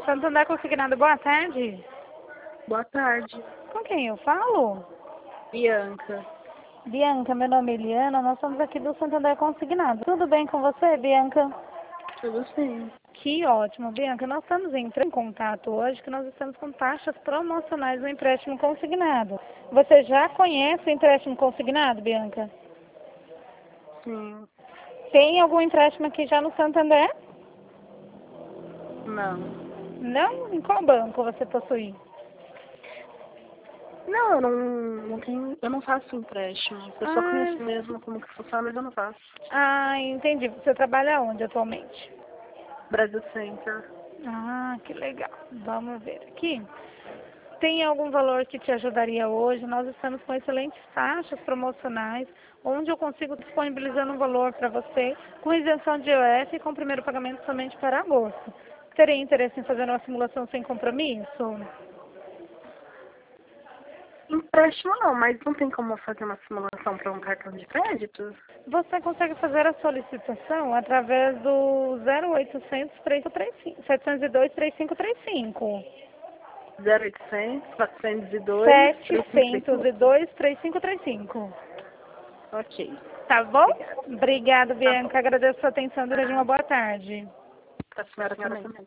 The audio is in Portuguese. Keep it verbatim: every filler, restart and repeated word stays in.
Santander Consignado, boa tarde. Boa tarde. Com quem eu falo? Bianca. Bianca, meu nome é Eliana, nós somos aqui do Santander Consignado. Tudo bem com você, Bianca? Tudo sim. Que ótimo, Bianca. Nós estamos entrando em contato hoje que nós estamos com taxas promocionais no empréstimo consignado. Você já conhece o empréstimo consignado, Bianca? Sim. Tem algum empréstimo aqui já no Santander? Não. Não? Em qual banco você possui? Não, eu não, não tenho, eu não faço empréstimo. Eu só Ah, conheço mesmo como que funciona, mas eu não faço. ah, entendi. Você trabalha onde atualmente? Brasil Center. Ah, que legal. Vamos ver aqui. Tem algum valor que te ajudaria hoje? Nós estamos com excelentes taxas promocionais, onde eu consigo disponibilizando um valor para você com isenção de I O F e com o primeiro pagamento somente para agosto. Teria interesse em fazer uma simulação sem compromisso? Empréstimo não, mas não tem como fazer uma simulação para um cartão de crédito? Você consegue fazer a solicitação através do zero oitocentos, três três cinco, setecentos e dois, três cinco três cinco. zero oitocentos, quatrocentos e dois, três cinco três setecentos e cinco? dois, três cinco três cinco. Ok. Tá bom? Obrigada. Obrigada, Tá bom. Bianca. Agradeço a sua atenção. Desejo uma Ah, boa tarde. para a senhora também.